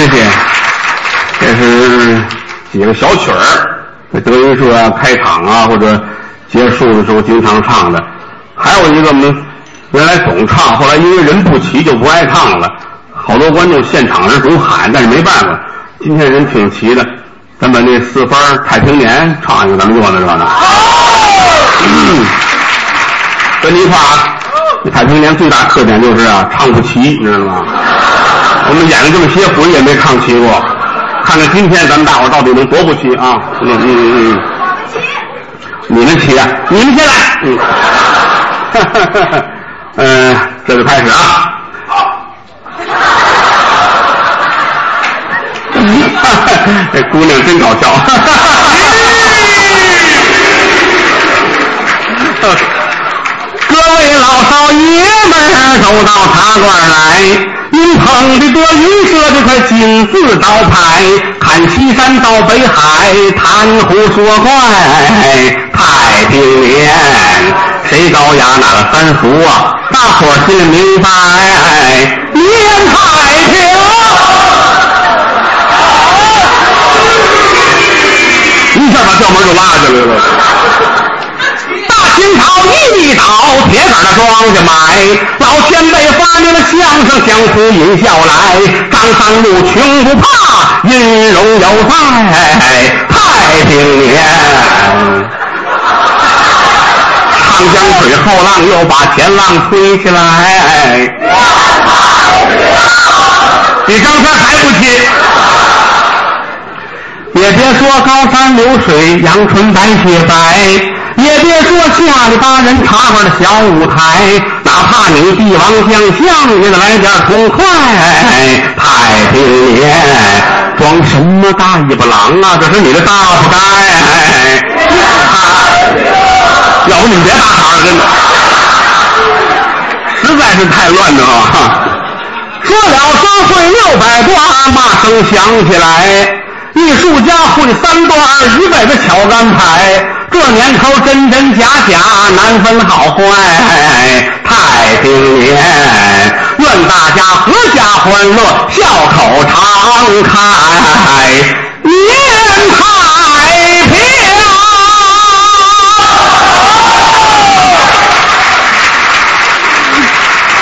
谢谢。这是几个小曲儿，德云社开场啊或者结束的时候经常唱的。还有一个我们原来总唱，后来因为人不齐就不爱唱了，好多观众现场人总喊，但是没办法，今天人挺齐的，咱把那4番太平年唱一个，咱们热闹热闹。跟你一块啊，太平年最大特点就是啊唱不齐，你知道吗？我们演了这么些回也没唱齐过，看看今天咱们大伙到底能多不齐啊！你们齐啊，你们先来。这就开始啊。这姑娘真搞笑。各位老少爷们都到茶馆来，您捧的德云社这块金字招牌，看西山到北海，谈胡说怪，太平年，谁高雅哪个三俗啊？大伙儿心里明白，年太平。一下把调门就拉下来了。清朝一倒，铁杆的庄稼买，老前辈发明了相声，相互引笑来，张三路穷不怕，音容有在，太平年。长江水后浪又把前浪推起来，比张三还不起。也别说高山流水，阳春白雪白，也别说下里巴人茶馆的小舞台，哪怕你帝王将相也得来点痛快，太平年。装什么大尾巴狼啊，这是你的大不该。要不你们别打岔了，真的实在是太乱了啊。说了说会600段，骂声响起来，艺术家会3段，一辈子巧安排，这年头真真假假，难分好坏，太平年。愿大家阖家欢乐，笑口常开。